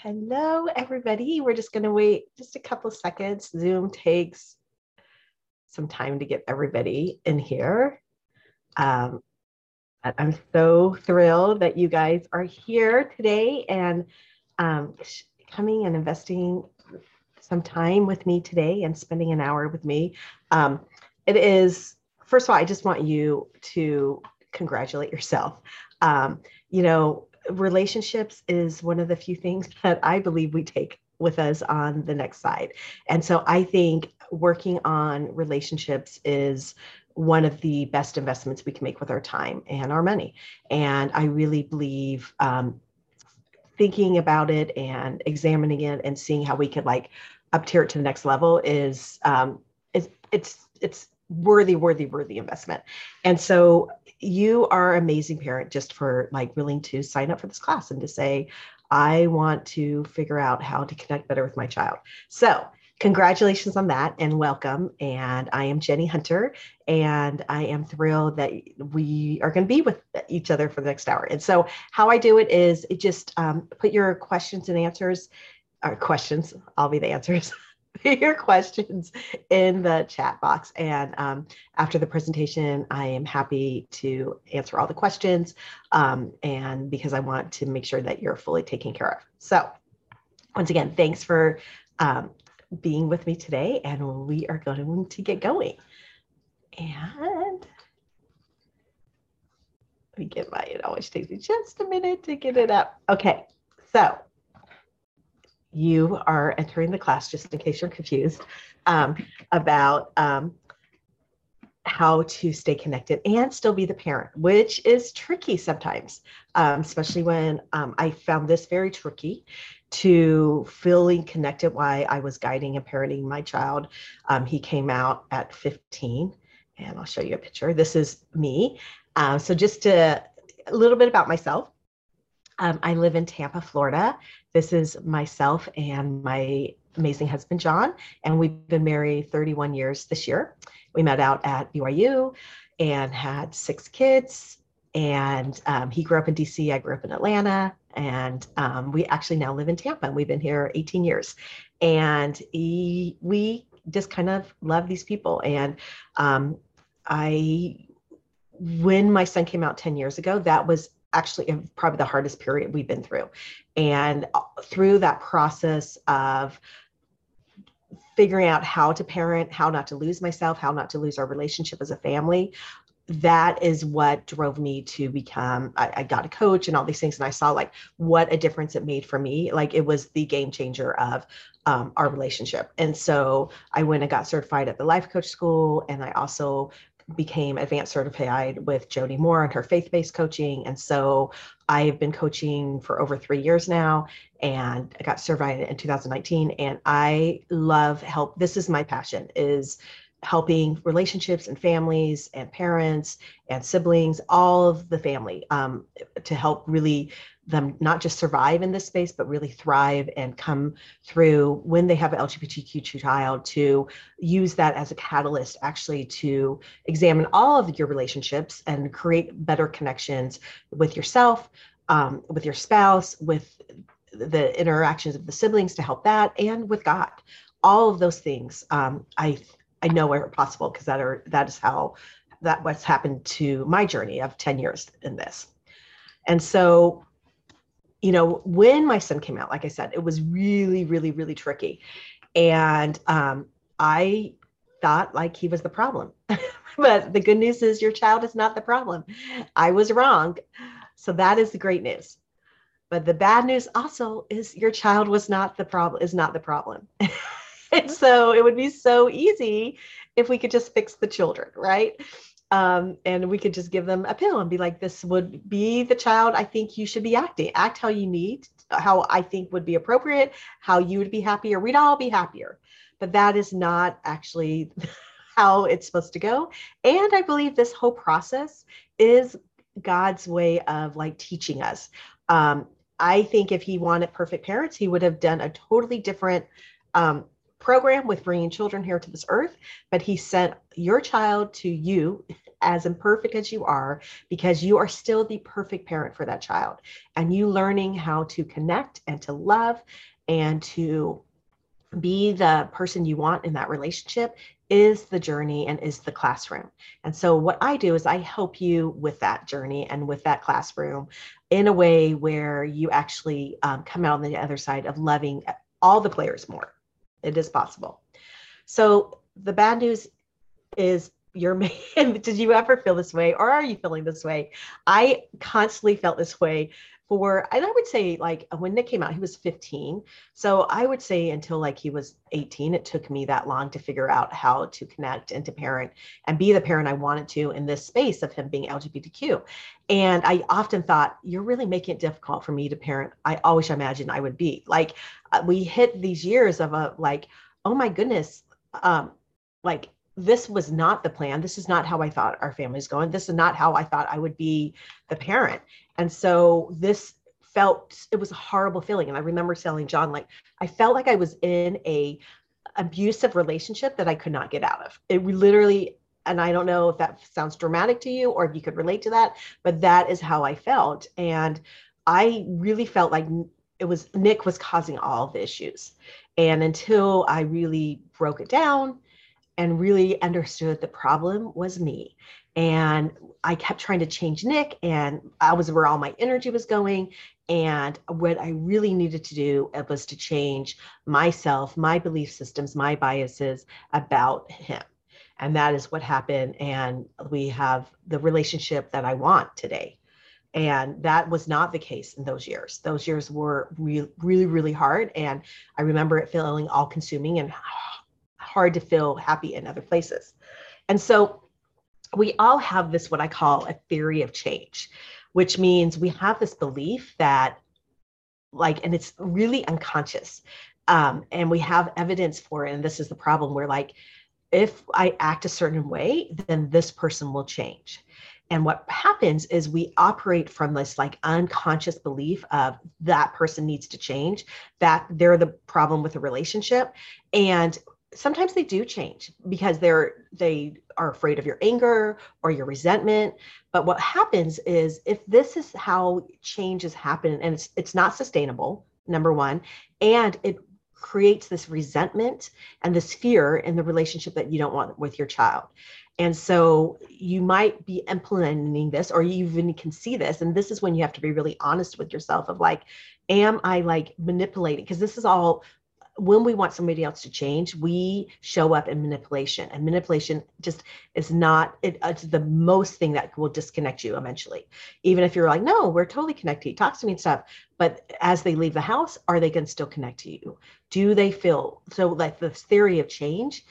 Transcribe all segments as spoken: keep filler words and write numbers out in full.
Hello, everybody. We're just going to wait just a couple seconds. Zoom takes some time to get everybody in here. Um, but I'm so thrilled that you guys are here today and um, coming and investing some time with me today and spending an hour with me. Um, it is, first of all, I just want you to congratulate yourself. Um, you know, relationships is one of the few things that I believe we take with us on the next side. And so I think working on relationships is one of the best investments we can make with our time and our money. And I really believe um, thinking about it and examining it and seeing how we could like up tier it to the next level is um, it's it's it's worthy, worthy, worthy investment. And so you are an amazing parent just for like willing to sign up for this class and to say, I want to figure out how to connect better with my child. So congratulations on that and welcome. And I am Jenny Hunter, and I am thrilled that we are going to be with each other for the next hour. And so how I do it is it just um, put your questions and answers, or questions, I'll be the answers. Your questions in the chat box. And um, after the presentation, I am happy to answer all the questions. Um, and because I want to make sure that you're fully taken care of. So once again, thanks for um, being with me today. And we are going to get going. And let me get my, it always takes me just a minute to get it up. Okay, so you are entering the class, just in case you're confused, um, about um, how to stay connected and still be the parent, which is tricky sometimes, um, especially when um, I found this very tricky to feeling connected while I was guiding and parenting my child. Um, he came out at fifteen, and I'll show you a picture. This is me. Uh, so just to, a little bit about myself. Um, I live in Tampa, Florida. This is myself and my amazing husband, John, and we've been married thirty-one years this year. We met out at B Y U and had six kids. And um, he grew up in D C, I grew up in Atlanta, and um, we actually now live in Tampa, and we've been here eighteen years. And he, we just kind of love these people. And um, I, when my son came out ten years ago, that was actually probably the hardest period we've been through. And through that process of figuring out how to parent, how not to lose myself, how not to lose our relationship as a family, that is what drove me to become, I, I got a coach and all these things. And I saw like what a difference it made for me. Like it was the game changer of um, our relationship. And so I went and got certified at the life coach school. And I also became advanced certified with Jody Moore and her faith-based coaching. And so I've been coaching for over three years now, and I got certified in two thousand nineteen. And I love help. This is my passion, is helping relationships and families and parents and siblings, all of the family, um, to help really them not just survive in this space, but really thrive and come through when they have an L G B T Q child, to use that as a catalyst actually to examine all of your relationships and create better connections with yourself, um, with your spouse, with the interactions of the siblings to help that, and with God. All of those things um, I I know are possible because that are that is how that what's happened to my journey of ten years in this. And so, you know, when my son came out, like I said, it was really, really, really tricky. And um, I thought like he was the problem. But the good news is your child is not the problem. I was wrong. So that is the great news. But the bad news also is your child was not the problem, is not the problem. And so it would be so easy if we could just fix the children, right? Um, and we could just give them a pill and be like, this would be the child I think you should be acting. Act how you need, how I think would be appropriate, how you would be happier. We'd all be happier. But that is not actually how it's supposed to go. And I believe this whole process is God's way of like teaching us. Um, I think if he wanted perfect parents, he would have done a totally different um, program with bringing children here to this earth, but he sent your child to you as imperfect as you are, because you are still the perfect parent for that child. And you learning how to connect and to love and to be the person you want in that relationship is the journey and is the classroom. And so what I do is I help you with that journey and with that classroom in a way where you actually um, come out on the other side of loving all the players more. It is possible. So the bad news is your man. Did you ever feel this way, or are you feeling this way? I constantly felt this way for, and I would say like when Nick came out, he was fifteen. So I would say until like he was eighteen, it took me that long to figure out how to connect and to parent and be the parent I wanted to in this space of him being L G B T Q. And I often thought, you're really making it difficult for me to parent. I always imagined I would be like, uh, we hit these years of a like, oh my goodness, um, like this was not the plan. This is not how I thought our family's going. This is not how I thought I would be the parent. And so this felt, it was a horrible feeling. And I remember telling John, like, I felt like I was in a abusive relationship that I could not get out of. It literally, and I don't know if that sounds dramatic to you or if you could relate to that, but that is how I felt. And I really felt like it was Nick was causing all the issues. And until I really broke it down and really understood the problem was me. And I kept trying to change Nick, and I was where all my energy was going. And what I really needed to do was to change myself, my belief systems, my biases about him. And that is what happened. And we have the relationship that I want today. And that was not the case in those years. Those years were re- really, really hard. And I remember it feeling all consuming and hard to feel happy in other places. And so we all have this, what I call a theory of change, which means we have this belief that like, and it's really unconscious. Um, and we have evidence for it. And this is the problem where like, if I act a certain way, then this person will change. And what happens is we operate from this like unconscious belief of that person needs to change, that they're the problem with the relationship. And sometimes they do change because they're they are afraid of your anger or your resentment. But what happens is if this is how changes happen and it's it's not sustainable, number one, and it creates this resentment and this fear in the relationship that you don't want with your child. And so you might be implementing this, or you even can see this. And this is when you have to be really honest with yourself of like, am I like manipulating? Because this is all, when we want somebody else to change, we show up in manipulation, and manipulation just is not, it, it's the most thing that will disconnect you eventually. Even if you're like, no, we're totally connected, he talks to me and stuff. But as they leave the house, are they going to still connect to you? Do they feel, so like this theory of change,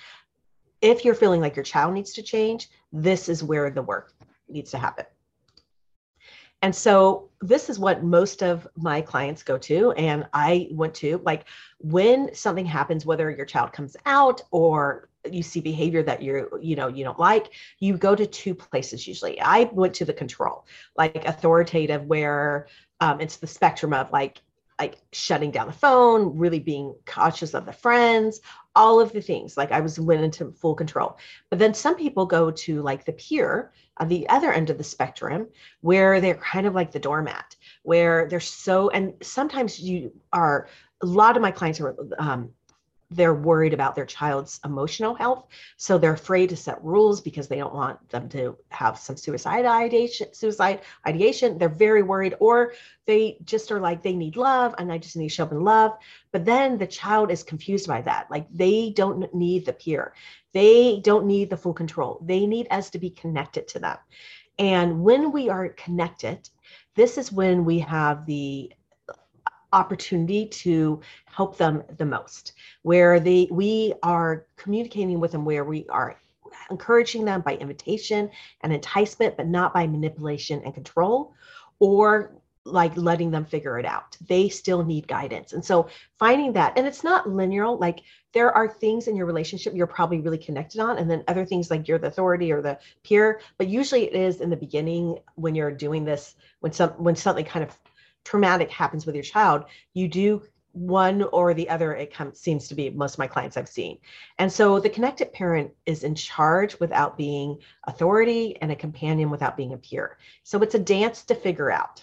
if you're feeling like your child needs to change, this is where the work needs to happen. And so this is what most of my clients go to. And I went to, like, when something happens, whether your child comes out or you see behavior that you're, you know, you don't like, you go to two places usually. I went to the control, like authoritative, where um, it's the spectrum of like, like shutting down the phone, really being cautious of the friends, all of the things. Like I was went into full control. But then some people go to like the peer on the other end of the spectrum, where they're kind of like the doormat, where they're so, and sometimes you are, a lot of my clients are, um, they're worried about their child's emotional health. So they're afraid to set rules because they don't want them to have some suicide ideation, suicide ideation. They're very worried, or they just are like, they need love and I just need to show up in love. But then the child is confused by that. Like they don't need the peer. They don't need the full control. They need us to be connected to them. And when we are connected, this is when we have the opportunity to help them the most, where they we are communicating with them, where we are encouraging them by invitation and enticement, but not by manipulation and control, or like letting them figure it out. They still need guidance. And so finding that, and it's not linear, like there are things in your relationship you're probably really connected on, and then other things like you're the authority or the peer, but usually it is in the beginning when you're doing this, when some when something kind of traumatic happens with your child, you do one or the other, it comes, seems to be most of my clients I've seen. And so the connected parent is in charge without being authority and a companion without being a peer. So it's a dance to figure out.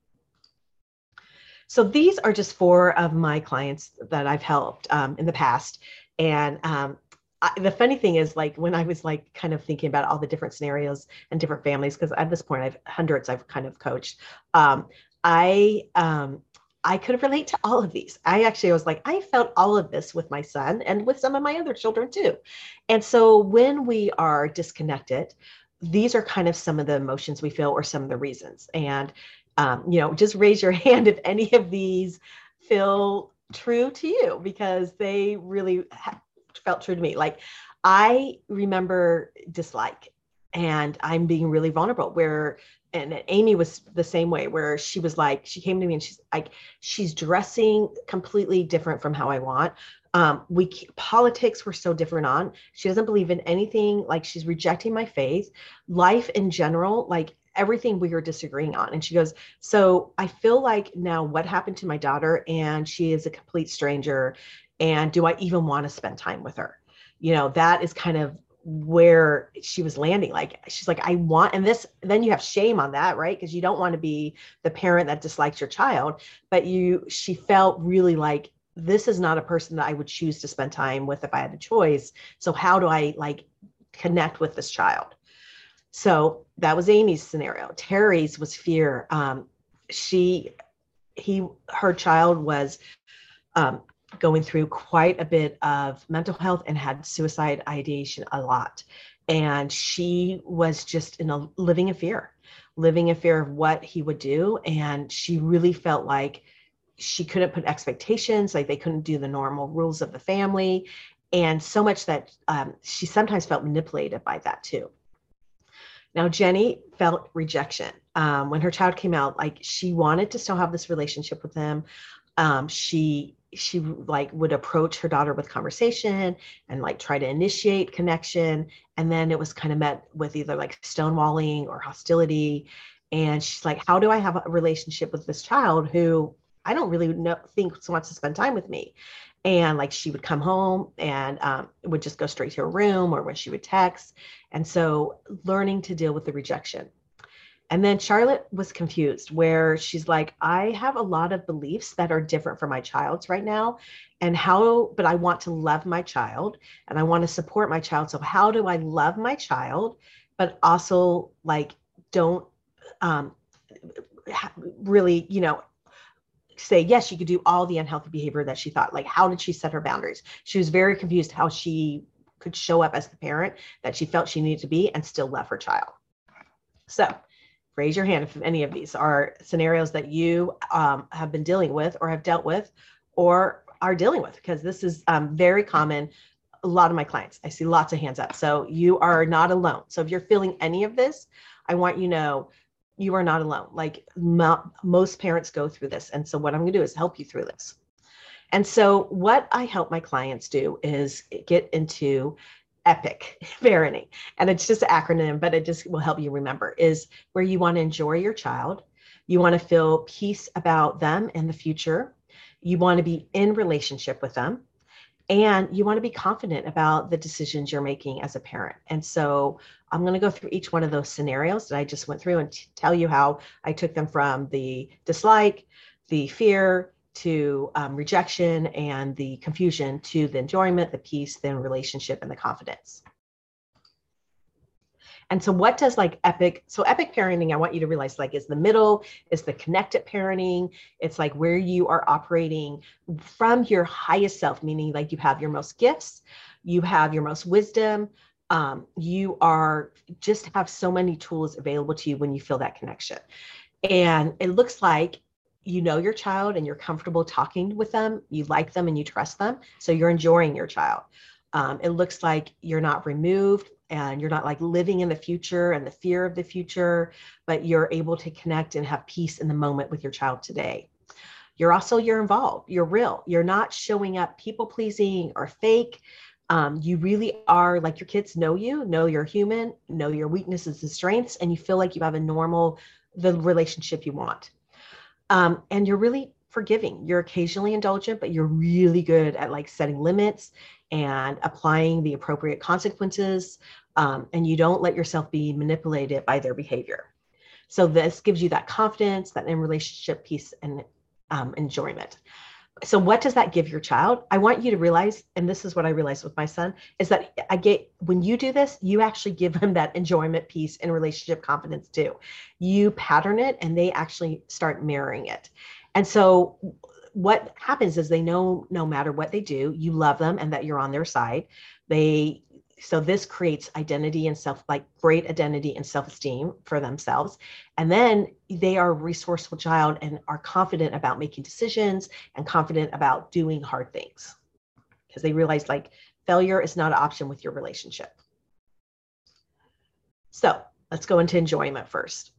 So these are just four of my clients that I've helped um, in the past. And um, I, the funny thing is, like, when I was like kind of thinking about all the different scenarios and different families, because at this point I've hundreds I've kind of coached, um, I um, I could relate to all of these. I actually was like, I felt all of this with my son and with some of my other children too. And so when we are disconnected, these are kind of some of the emotions we feel or some of the reasons. And, um, you know, just raise your hand if any of these feel true to you, because they really ha- felt true to me. Like, I remember dislike, and I'm being really vulnerable where, and Amy was the same way, where she was like, she came to me and she's like, she's dressing completely different from how I want. Um, we politics were so different on. She doesn't believe in anything. Like, she's rejecting my faith, life in general, like everything we were disagreeing on. And she goes, so I feel like now what happened to my daughter, and she is a complete stranger. And do I even want to spend time with her? You know, that is kind of where she was landing. Like, she's like, I want, and this, then you have shame on that, right? Because you don't want to be the parent that dislikes your child, but you, she felt really like, this is not a person that I would choose to spend time with if I had a choice. So how do I like connect with this child? So that was Amy's scenario. Terry's was fear. Um, she, he, her child was, um, going through quite a bit of mental health and had suicide ideation a lot. And she was just in a living in fear, living in fear of what he would do. And she really felt like she couldn't put expectations, like they couldn't do the normal rules of the family. And so much that um, she sometimes felt manipulated by that too. Now, Jenny felt rejection. Um, when her child came out, like, she wanted to still have this relationship with him. Um, she she like would approach her daughter with conversation and like try to initiate connection. And then it was kind of met with either like stonewalling or hostility. And she's like, how do I have a relationship with this child who I don't really know, think wants to spend time with me? And like, she would come home and um, would just go straight to her room, or when she would text. And so learning to deal with the rejection. And then Charlotte was confused, where she's like, I have a lot of beliefs that are different from my child's right now. And how, but I want to love my child and I want to support my child. So how do I love my child, but also like, don't um, really, you know, say, yes, she could do all the unhealthy behavior that she thought. Like, how did she set her boundaries? She was very confused how she could show up as the parent that she felt she needed to be and still love her child. So raise your hand if any of these are scenarios that you um, have been dealing with or have dealt with or are dealing with, because this is um, very common. A lot of my clients, I see lots of hands up. So you are not alone. So if you're feeling any of this, I want you to know you are not alone. Like, mo- most parents go through this. And so what I'm going to do is help you through this. And so what I help my clients do is get into EPIC parenting. And it's just an acronym, but it just will help you remember, is where you want to enjoy your child. You want to feel peace about them in the future. You want to be in relationship with them. And you want to be confident about the decisions you're making as a parent. And so I'm going to go through each one of those scenarios that I just went through and t- tell you how I took them from the dislike, the fear, to um, rejection and the confusion, to the enjoyment, the peace, then relationship, and the confidence. And so what does like EPIC, so EPIC parenting, I want you to realize, like, is the middle, is the connected parenting. It's like where you are operating from your highest self, meaning like you have your most gifts, you have your most wisdom. Um, you are just have so many tools available to you when you feel that connection. And it looks like you know your child and you're comfortable talking with them, you like them and you trust them. So you're enjoying your child. Um, it looks like you're not removed and you're not like living in the future and the fear of the future, but you're able to connect and have peace in the moment with your child today. You're also, you're involved, you're real. You're not showing up people pleasing or fake. Um, you really are like, your kids know you, know you're human, know your weaknesses and strengths, and you feel like you have a normal, the relationship you want. Um, and you're really forgiving. You're occasionally indulgent, but you're really good at like setting limits and applying the appropriate consequences. Um, and you don't let yourself be manipulated by their behavior. So this gives you that confidence, that in relationship peace and um, enjoyment. So what does that give your child? I want you to realize, and this is what I realized with my son, is that I get, when you do this, you actually give him that enjoyment, peace, and relationship confidence too. You pattern it and they actually start mirroring it. And so what happens is they know no matter what they do, you love them and that you're on their side. They So this creates identity and self, like great identity and self-esteem for themselves. And then they are a resourceful child and are confident about making decisions and confident about doing hard things because they realize like failure is not an option with your relationship. So let's go into enjoyment first.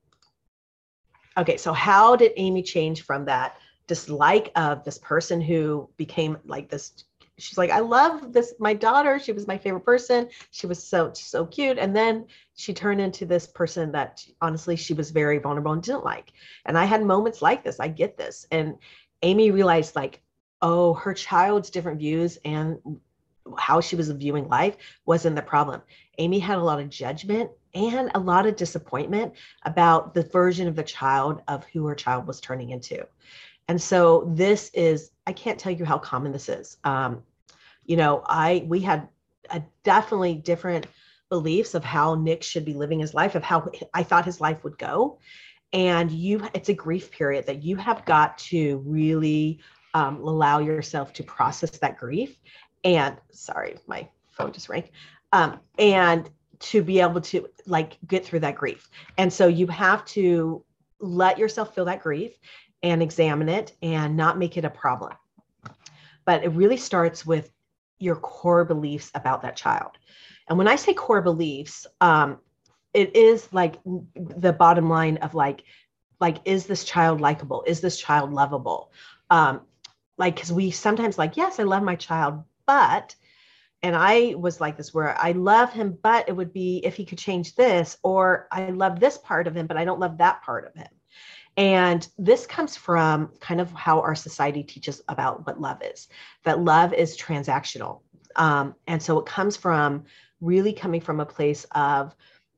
Okay, so how did Amy change from that dislike of this person who became like this? She's like, I love this, my daughter, she was my favorite person. She was so, so cute. And then she turned into this person that honestly, she was very vulnerable and didn't like. And I had moments like this, I get this. And Amy realized like, oh, her child's different views and how she was viewing life wasn't the problem. Amy had a lot of judgment and a lot of disappointment about the version of the child of who her child was turning into. And so this is, I can't tell you how common this is. Um, you know, I, we had a definitely different beliefs of how Nick should be living his life, of how I thought his life would go. And you, it's a grief period that you have got to really um, allow yourself to process that grief. And sorry, my phone just rang. Um, and to be able to like get through that grief. And so you have to let yourself feel that grief and examine it and not make it a problem. But it really starts with your core beliefs about that child. And when I say core beliefs, um, it is like the bottom line of like, like, is this child likable? Is this child lovable? Um, like, cause we sometimes like, yes, I love my child, but, and I was like this where I love him, but it would be if he could change this, or I love this part of him, but I don't love that part of him. And this comes from kind of how our society teaches about what love is, that love is transactional. Um, and so it comes from really coming from a place of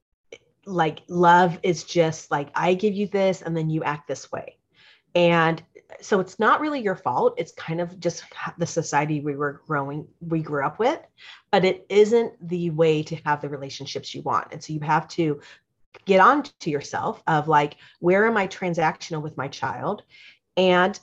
like, love is just like, I give you this and then you act this way. And so it's not really your fault. It's kind of just the society we were growing, we grew up with, but it isn't the way to have the relationships you want. And so you have to get on to yourself of like, where am I transactional with my child? And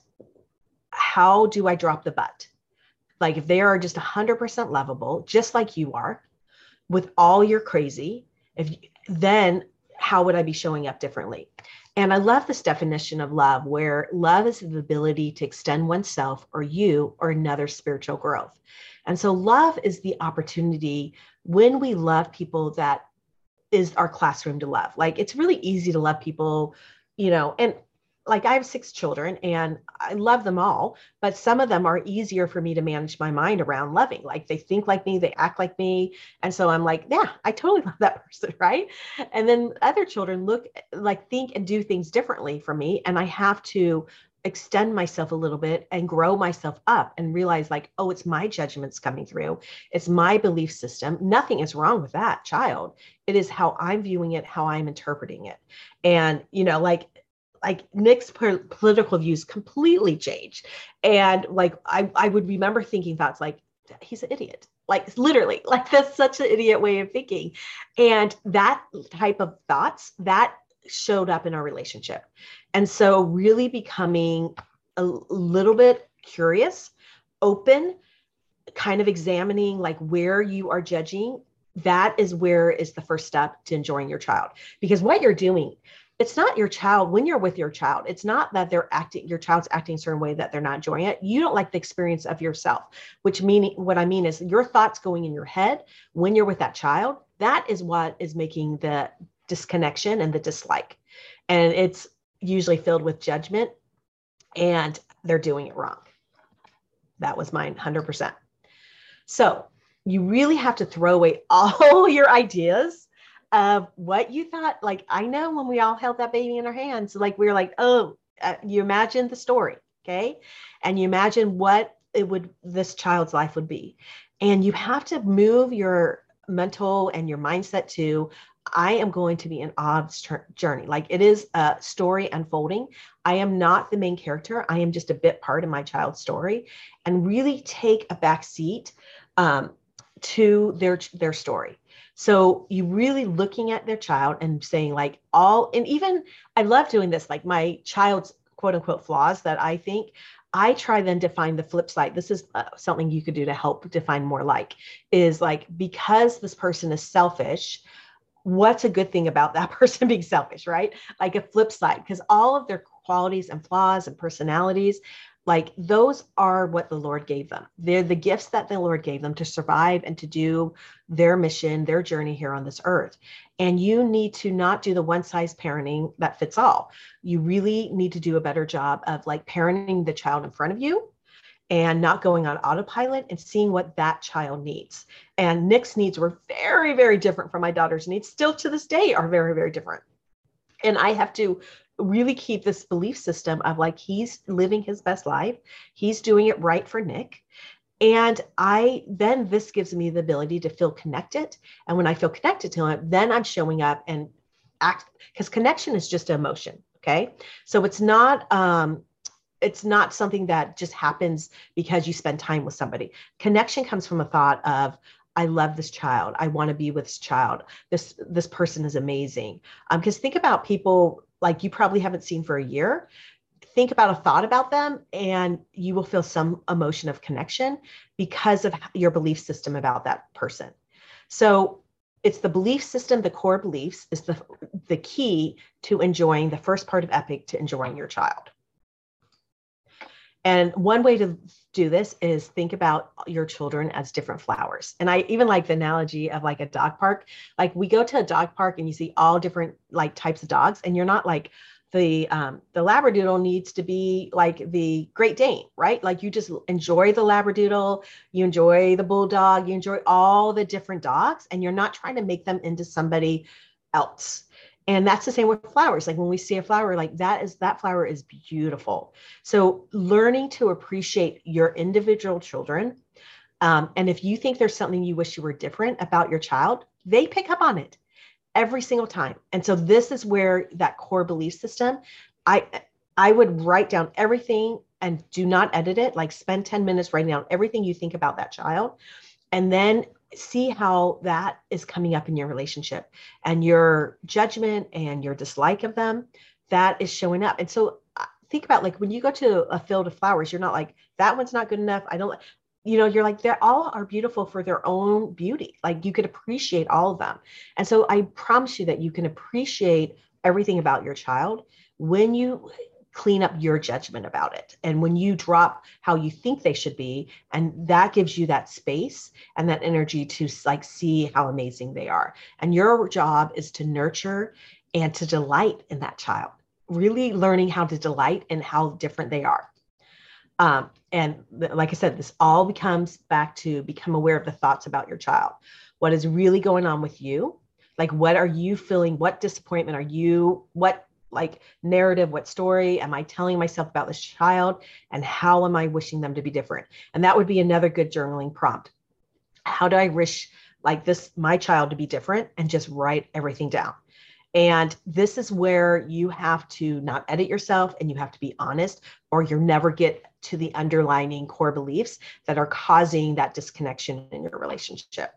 how do I drop the butt? Like if they are just one hundred percent lovable, just like you are, with all your crazy, if then how would I be showing up differently? And I love this definition of love, where love is the ability to extend oneself or you or another spiritual growth. And so love is the opportunity when we love people that is our classroom to love. Like it's really easy to love people, you know, and like I have six children and I love them all, but some of them are easier for me to manage my mind around loving. Like they think like me, they act like me. And so I'm like, yeah, I totally love that person. Right. And then other children look like, think and do things differently from me. And I have to extend myself a little bit and grow myself up and realize like, oh, it's my judgments coming through. It's my belief system. Nothing is wrong with that child. It is how I'm viewing it, how I'm interpreting it. And, you know, like, like Nick's per- political views completely changed. And like, I, I would remember thinking thoughts like, he's an idiot. Like literally, like that's such an idiot way of thinking. And that type of thoughts, that showed up in our relationship. And so really becoming a little bit curious, open, kind of examining like where you are judging, that is where is the first step to enjoying your child. Because what you're doing, it's not your child. When you're with your child, it's not that they're acting, your child's acting a certain way that they're not enjoying it. You don't like the experience of yourself, which meaning what I mean is your thoughts going in your head when you're with that child, that is what is making the disconnection and the dislike. And it's usually filled with judgment and they're doing it wrong. That was mine, one hundred percent. So you really have to throw away all your ideas of what you thought. Like, I know when we all held that baby in our hands, like we were like, oh, uh, you imagine the story. Okay. And you imagine what it would, this child's life would be. And you have to move your mental and your mindset to, I am going to be in Ob's journey. Like it is a story unfolding. I am not the main character. I am just a bit part of my child's story, and really take a back seat um, to their, their story. So you really looking at their child and saying like all, and even I love doing this, like my child's quote unquote flaws that I think, I try then to find the flip side. This is uh, something you could do to help define more like, is like, because this person is selfish, what's a good thing about that person being selfish, right? Like a flip side, because all of their qualities and flaws and personalities, like those are what the Lord gave them. They're the gifts that the Lord gave them to survive and to do their mission, their journey here on this earth. And you need to not do the one size parenting that fits all. You really need to do a better job of like parenting the child in front of you and not going on autopilot and seeing what that child needs. And Nick's needs were very, very different from my daughter's needs. Still to this day are very, very different. And I have to really keep this belief system of like, he's living his best life. He's doing it right for Nick. And I, then this gives me the ability to feel connected. And when I feel connected to him, then I'm showing up and act, because connection is just an emotion. Okay. So it's not, um, it's not something that just happens because you spend time with somebody. Connection comes from a thought of, I love this child. I want to be with this child. This, this person is amazing. Um, because think about people like you probably haven't seen for a year. Think about a thought about them and you will feel some emotion of connection because of your belief system about that person. So it's the belief system, the core beliefs is the, the key to enjoying the first part of Epic, to enjoying your child. And one way to do this is think about your children as different flowers. And I even like the analogy of like a dog park. Like we go to a dog park and you see all different like types of dogs, and you're not like the um, the Labradoodle needs to be like the Great Dane, right? Like you just enjoy the Labradoodle, you enjoy the Bulldog, you enjoy all the different dogs, and you're not trying to make them into somebody else. And that's the same with flowers. Like when we see a flower, like that is, that flower is beautiful. So learning to appreciate your individual children. Um, and if you think there's something you wish you were different about your child, they pick up on it every single time. And so this is where that core belief system, I, I would write down everything and do not edit it. Like spend ten minutes writing down everything you think about that child. And then see how that is coming up in your relationship, and your judgment and your dislike of them, that is showing up. And so think about like when you go to a field of flowers, you're not like, that one's not good enough. I don't, you know, you're like, they're all are beautiful for their own beauty. Like you could appreciate all of them. And so I promise you that you can appreciate everything about your child when you clean up your judgment about it. And when you drop how you think they should be, and that gives you that space and that energy to like see how amazing they are. And your job is to nurture and to delight in that child, really learning how to delight in how different they are. Um, and th- like I said, this all becomes back to become aware of the thoughts about your child. What is really going on with you? Like, what are you feeling? What disappointment are you, what like narrative, what story am I telling myself about this child, and how am I wishing them to be different? And that would be another good journaling prompt. How do I wish like this, my child to be different? And just write everything down. And this is where you have to not edit yourself, and you have to be honest, or you'll never get to the underlying core beliefs that are causing that disconnection in your relationship.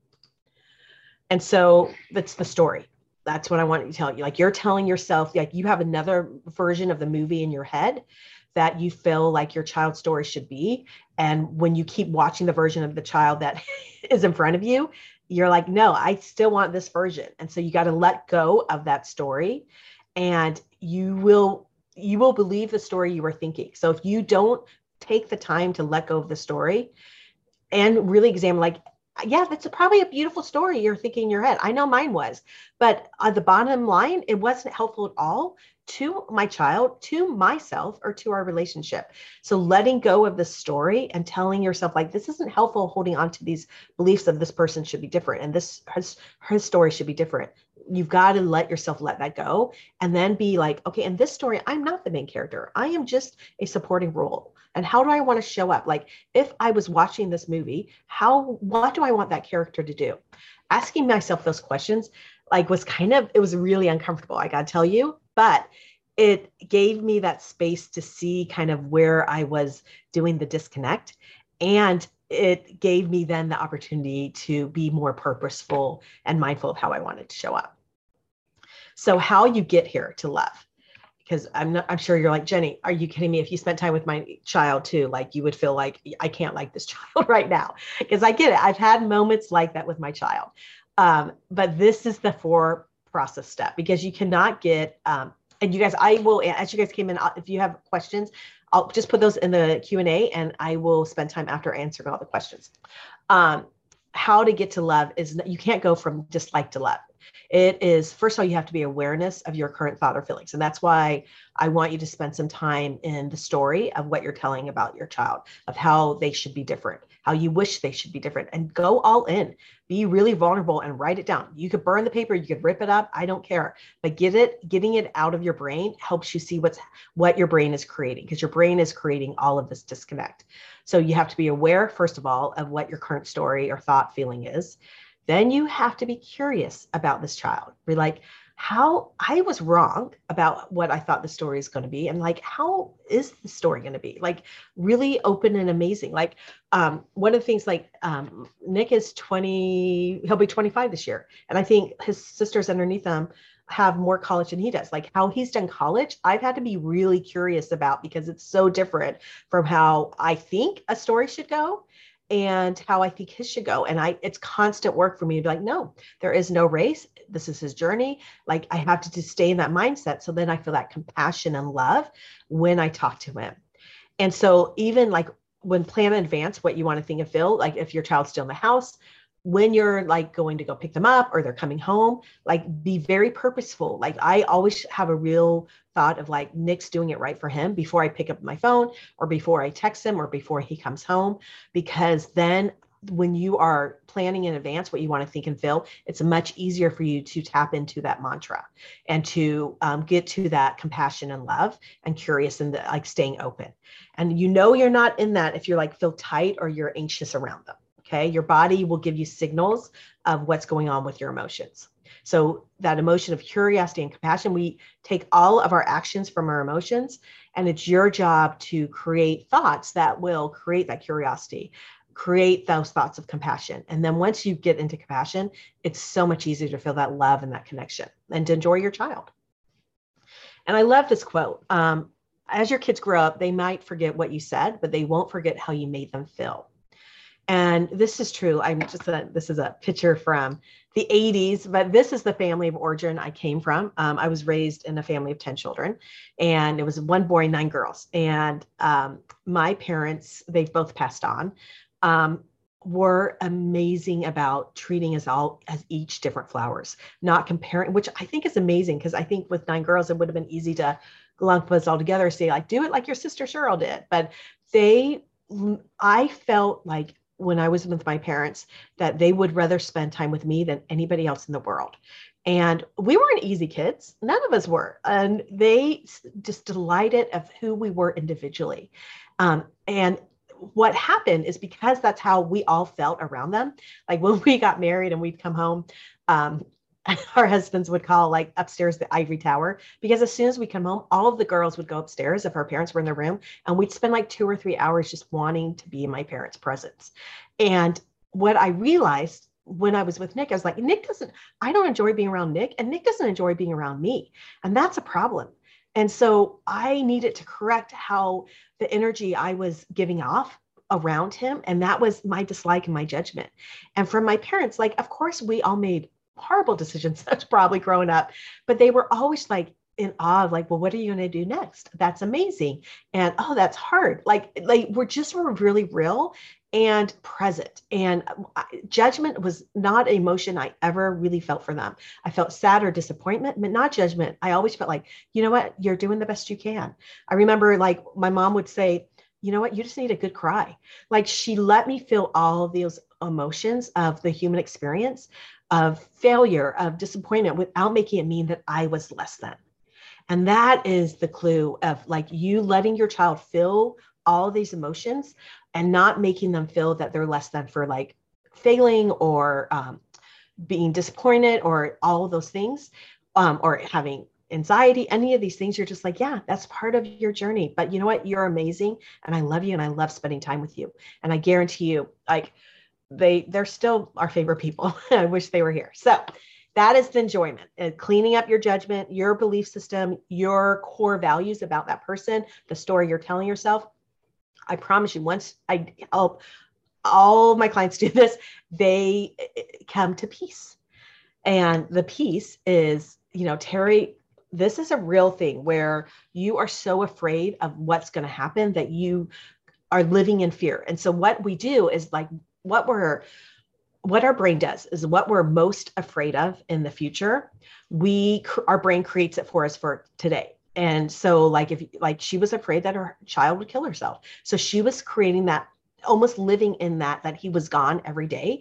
And so that's the story. That's what I want to tell you. Like you're telling yourself, like you have another version of the movie in your head that you feel like your child's story should be. And when you keep watching the version of the child that is in front of you, you're like, no, I still want this version. And so you got to let go of that story, and you will, you will believe the story you were thinking. So if you don't take the time to let go of the story and really examine, like, yeah, that's a, probably a beautiful story you're thinking in your head. I know mine was, but on the bottom line, it wasn't helpful at all to my child, to myself, or to our relationship. So letting go of the story and telling yourself like, this isn't helpful, holding on to these beliefs of this person should be different, and this his, her story should be different. you've got to let yourself let that go and then be like, okay, in this story, I'm not the main character. I am just a supporting role. And how do I want to show up? Like if I was watching this movie, how, what do I want that character to do? Asking myself those questions, like was kind of, it was really uncomfortable, I got to tell you, but it gave me that space to see kind of where I was doing the disconnect. And it gave me then the opportunity to be more purposeful and mindful of how I wanted to show up. So how you get here to love, because I'm not, I'm sure you're like, Jenny, are you kidding me? If you spent time with my child too, like you would feel like I can't like this child right now, because I get it. I've had moments like that with my child. Um, but this is the four process step, because you cannot get, um, and you guys, I will, as you guys came in, if you have questions, I'll just put those in the Q and A and I will spend time after answering all the questions. Um, how to get to love is you can't go from dislike to love. It is, first of all, you have to be awareness of your current thought or feelings. And that's why I want you to spend some time in the story of what you're telling about your child, of how they should be different, how you wish they should be different, and go all in. Be really vulnerable and write it down. You could burn the paper, you could rip it up. I don't care, but get it, getting it out of your brain helps you see what's, what your brain is creating, because your brain is creating all of this disconnect. So you have to be aware, first of all, of what your current story or thought feeling is. Then you have to be curious about this child. Be like, how I was wrong about what I thought the story is going to be. And like, how is the story going to be? Like really open and amazing. Like um, one of the things like um, Nick is twenty, he'll be twenty-five this year. And I think his sisters underneath him have more college than he does. Like how he's done college, I've had to be really curious about, because it's so different from how I think a story should go and how I think his should go. And I, it's constant work for me to be like, no, there is no race. This is his journey. Like I have to just stay in that mindset. So then I feel that compassion and love when I talk to him. And so even like when plan in advance, what you want to think and feel, like if your child's still in the house, when you're like going to go pick them up or they're coming home, like be very purposeful. Like I always have a real thought of like Nick's doing it right for him before I pick up my phone or before I text him or before he comes home, because then when you are planning in advance what you want to think and feel, it's much easier for you to tap into that mantra and to um, get to that compassion and love and curious and the, like staying open. And you know you're not in that if you're like feel tight or you're anxious around them. Okay, your body will give you signals of what's going on with your emotions. So that emotion of curiosity and compassion, we take all of our actions from our emotions, and it's your job to create thoughts that will create that curiosity, create those thoughts of compassion. And then once you get into compassion, it's so much easier to feel that love and that connection and to enjoy your child. And I love this quote. Um, as your kids grow up, they might forget what you said, but they won't forget how you made them feel. And this is true. I'm just, a, this is a picture from the eighties, but this is the family of origin I came from. Um, I was raised in a family of ten children, and it was one boy, nine girls. And um, my parents, they've both passed on, um, were amazing about treating us all as each different flowers, not comparing, which I think is amazing, because I think with nine girls, it would have been easy to lump us all together, say like, do it like your sister Cheryl did. But they, I felt like, when I was with my parents, that they would rather spend time with me than anybody else in the world. And we weren't easy kids. None of us were. And they just delighted of who we were individually. Um, and what happened is because that's how we all felt around them. Like when we got married and we'd come home, um, our husbands would call like upstairs the ivory tower, because as soon as we come home, all of the girls would go upstairs if our parents were in their room, and we'd spend like two or three hours just wanting to be in my parents' presence. And what I realized when I was with Nick, I was like, Nick doesn't, I don't enjoy being around Nick, and Nick doesn't enjoy being around me. And that's a problem. And so I needed to correct how the energy I was giving off around him. And that was my dislike and my judgment. And from my parents, like, of course, we all made horrible decisions, that's probably growing up, but they were always like in awe of like, well, what are you going to do next? That's amazing. And, oh, that's hard. Like, like we're just, we're really real and present. And judgment was not an emotion I ever really felt for them. I felt sad or disappointment, but not judgment. I always felt like, you know what, you're doing the best you can. I remember like my mom would say, you know what, you just need a good cry. Like she let me feel all of those emotions of the human experience of failure, of disappointment, without making it mean that I was less than. And that is the clue of like you letting your child feel all these emotions and not making them feel that they're less than for like failing or um, being disappointed or all of those things, um, or having anxiety, any of these things. You're just like, yeah, that's part of your journey. But you know what? You're amazing. And I love you. And I love spending time with you. And I guarantee you, like, they, they're still our favorite people. I wish they were here. So that is the enjoyment and cleaning up your judgment, your belief system, your core values about that person, the story you're telling yourself. I promise you, once I help all of my clients do this, they come to peace. And the peace is, you know, Terry, this is a real thing where you are so afraid of what's going to happen that you are living in fear. And so what we do is like what we're what our brain does is what we're most afraid of in the future. We, our brain creates it for us for today. And so like, if like she was afraid that her child would kill herself. So she was creating that, almost living in that, that he was gone every day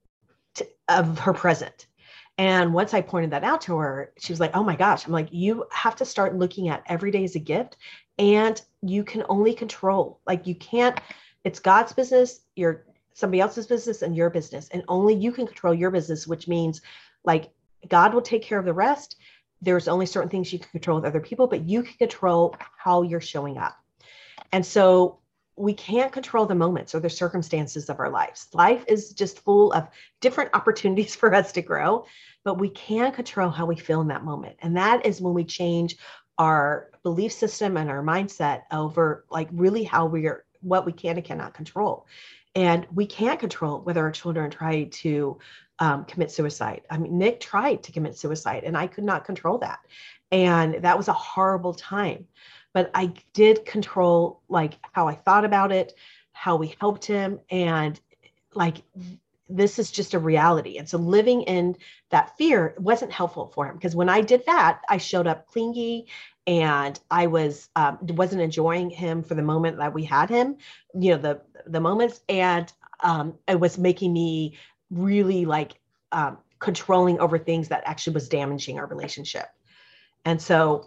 to, of her present. And once I pointed that out to her, she was like, oh my gosh. I'm like, you have to start looking at every day as a gift, and you can only control, like you can't, it's God's business. You're somebody else's business and your business, and only you can control your business, which means like God will take care of the rest. There's only certain things you can control with other people, but you can control how you're showing up. And so we can't control the moments or the circumstances of our lives. Life is just full of different opportunities for us to grow, but we can control how we feel in that moment. And that is when we change our belief system and our mindset over like really how we are, what we can and cannot control. And we can't control whether our children try to um, commit suicide. I mean, Nick tried to commit suicide and I could not control that. And that was a horrible time. But I did control like how I thought about it, how we helped him. And like, this is just a reality. And so living in that fear wasn't helpful for him, because when I did that, I showed up clingy and I was, um, wasn't enjoying him for the moment that we had him, you know, the, the moments. And um, it was making me really like um, controlling over things that actually was damaging our relationship. And so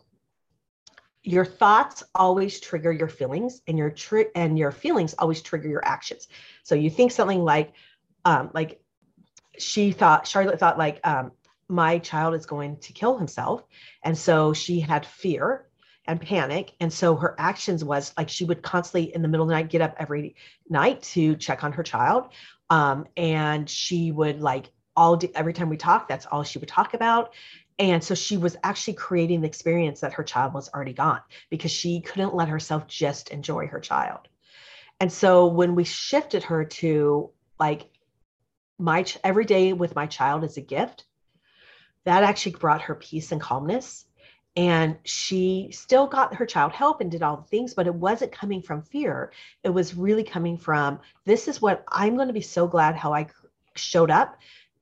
your thoughts always trigger your feelings, and your tri- and your feelings always trigger your actions. So you think something like, um, like she thought, Charlotte thought like, um, my child is going to kill himself. And so she had fear and panic. And so her actions was like, she would constantly in the middle of the night, get up every night to check on her child. Um, and she would like all day, every time we talked, that's all she would talk about. And so she was actually creating the experience that her child was already gone, because she couldn't let herself just enjoy her child. And so when we shifted her to like my ch- every day with my child is a gift, that actually brought her peace and calmness. And she still got her child help and did all the things, but it wasn't coming from fear. It was really coming from, this is what I'm going to be so glad how I showed up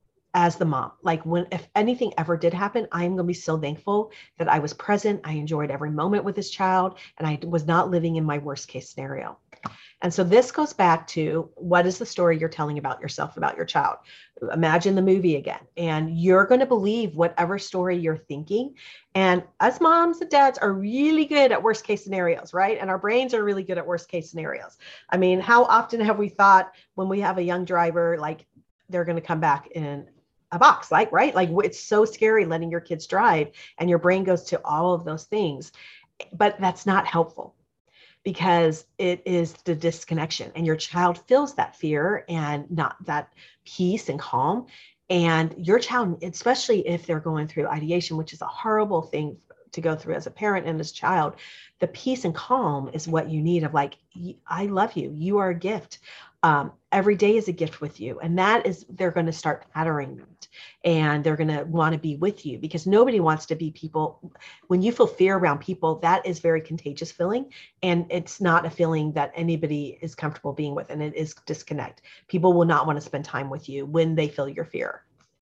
as the mom. Like when, if anything ever did happen, I'm going to be so thankful that I was present. I enjoyed every moment with this child, and I was not living in my worst case scenario. And so this goes back to, what is the story you're telling about yourself, about your child? Imagine the movie again, and you're going to believe whatever story you're thinking. And us moms and dads are really good at worst case scenarios, right? And our brains are really good at worst case scenarios. I mean, how often have we thought when we have a young driver, like they're going to come back in a box, like, right? Like it's so scary letting your kids drive, and your brain goes to all of those things, but that's not helpful, because it is the disconnection, and your child feels that fear and not that peace and calm. And your child, especially if they're going through ideation, which is a horrible thing to go through as a parent and as a child, the peace and calm is what you need, of like, I love you. You are a gift. Um, every day is a gift with you. And that is, they're going to start patterning it, and they're going to want to be with you, because nobody wants to be people. When you feel fear around people, that is very contagious feeling. And it's not a feeling that anybody is comfortable being with. And it is disconnect. People will not want to spend time with you when they feel your fear.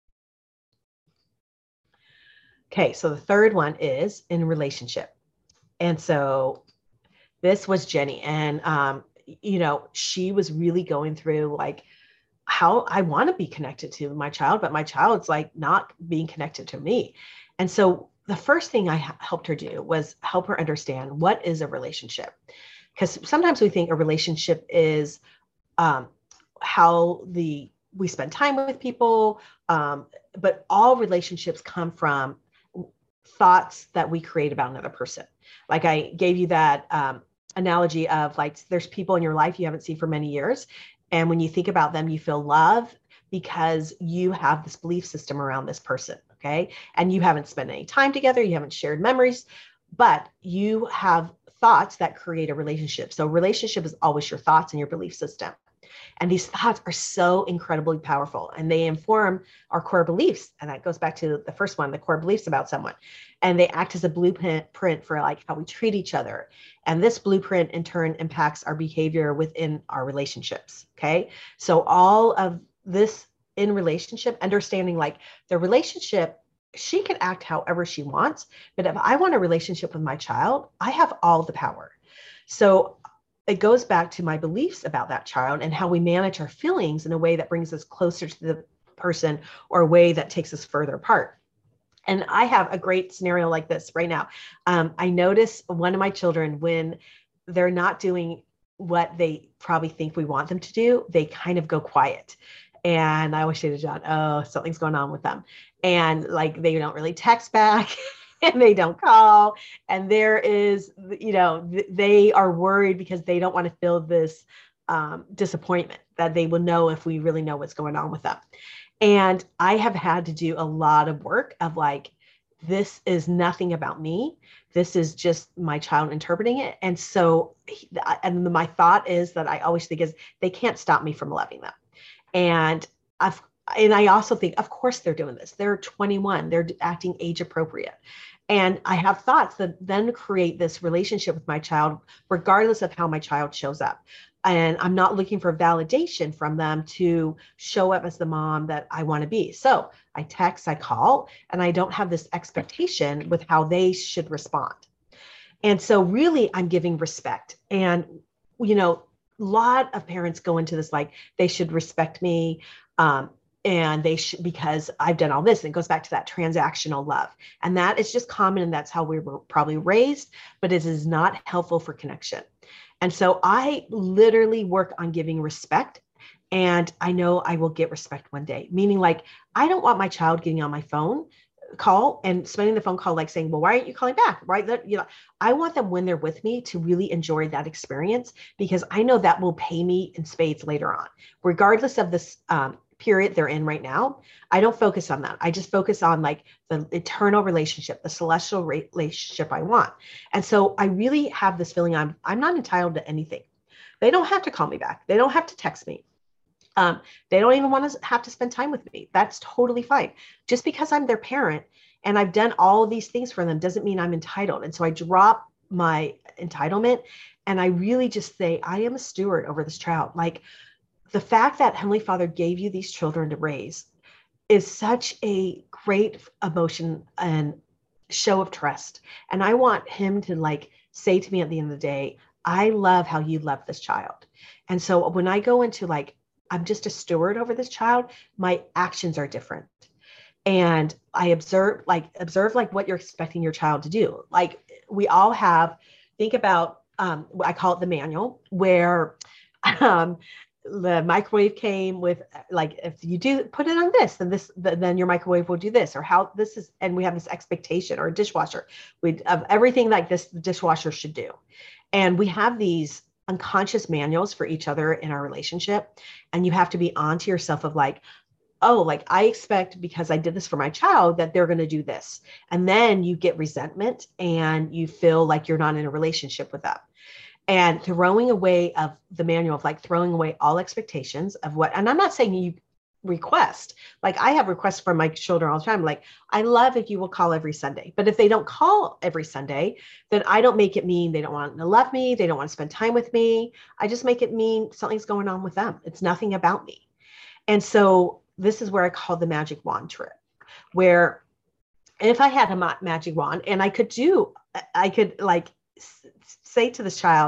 Okay. So the third one is in relationship. And so this was Jenny. And, um, you know, she was really going through like, how I want to be connected to my child, but my child's like not being connected to me. And so the first thing I helped her do was help her understand what is a relationship. Because sometimes we think a relationship is um, how the we spend time with people, um, but all relationships come from thoughts that we create about another person. Like I gave you that um, analogy of like, there's people in your life you haven't seen for many years. And when you think about them, you feel love because you have this belief system around this person. Okay. And you haven't spent any time together. You haven't shared memories, but you have thoughts that create a relationship. So relationship is always your thoughts and your belief system. And these thoughts are so incredibly powerful and they inform our core beliefs. And that goes back to the first one, the core beliefs about someone. And they act as a blueprint print for like how we treat each other. And this blueprint in turn impacts our behavior within our relationships. Okay. So all of this in relationship, understanding like the relationship, she can act however she wants. But if I want a relationship with my child, I have all the power. So it goes back to my beliefs about that child and how we manage our feelings in a way that brings us closer to the person or a way that takes us further apart. And I have a great scenario like this right now. Um, I notice one of my children, when they're not doing what they probably think we want them to do, they kind of go quiet. And I always say to John, oh, something's going on with them. And like, they don't really text back. And they don't call. And there is, you know, th- they are worried because they don't want to feel this um, disappointment that they will know if we really know what's going on with them. And I have had to do a lot of work of like, this is nothing about me. This is just my child interpreting it. And so, and my thought is that I always think is they can't stop me from loving them. And I've, and I also think, of course, they're doing this. They're twenty-one. They're acting age appropriate. And I have thoughts that then create this relationship with my child, regardless of how my child shows up. And I'm not looking for validation from them to show up as the mom that I want to be. So I text, I call, and I don't have this expectation with how they should respond. And so really, I'm giving respect. And, you know, a lot of parents go into this like, they should respect me. Um, And they should, because I've done all this, and it goes back to that transactional love. And that is just common. And that's how we were probably raised, but it is not helpful for connection. And so I literally work on giving respect. And I know I will get respect one day, meaning like, I don't want my child getting on my phone call and spending the phone call, like saying, well, why aren't you calling back? Right. That, you know, I want them when they're with me to really enjoy that experience, because I know that will pay me in spades later on, regardless of this, um, period they're in right now. I don't focus on that. I just focus on like the eternal relationship, the celestial relationship I want. And so I really have this feeling I'm, I'm not entitled to anything. They don't have to call me back. They don't have to text me. Um, they don't even want to have to spend time with me. That's totally fine. Just because I'm their parent and I've done all of these things for them doesn't mean I'm entitled. And so I drop my entitlement and I really just say, I am a steward over this child. Like, the fact that Heavenly Father gave you these children to raise is such a great emotion and show of trust. And I want him to like say to me at the end of the day, I love how you love this child. And so when I go into like, I'm just a steward over this child, my actions are different. And I observe, like, observe like what you're expecting your child to do. Like we all have, think about, um, I call it the manual, where, um, the microwave came with like, if you do put it on this, then this, then your microwave will do this, or how this is. And we have this expectation, or a dishwasher, we of everything like this, the dishwasher should do. And we have these unconscious manuals for each other in our relationship. And you have to be on to yourself of like, oh, like I expect because I did this for my child that they're going to do this. And then you get resentment and you feel like you're not in a relationship with them. And throwing away of the manual of like throwing away all expectations of what, and I'm not saying you request, like I have requests from my children all the time. Like, I love if you will call every Sunday, but if they don't call every Sunday, then I don't make it mean they don't want to love me. They don't want to spend time with me. I just make it mean something's going on with them. It's nothing about me. And so this is where I call the magic wand trick, where if I had a ma- magic wand and I could do, I could like say to this child,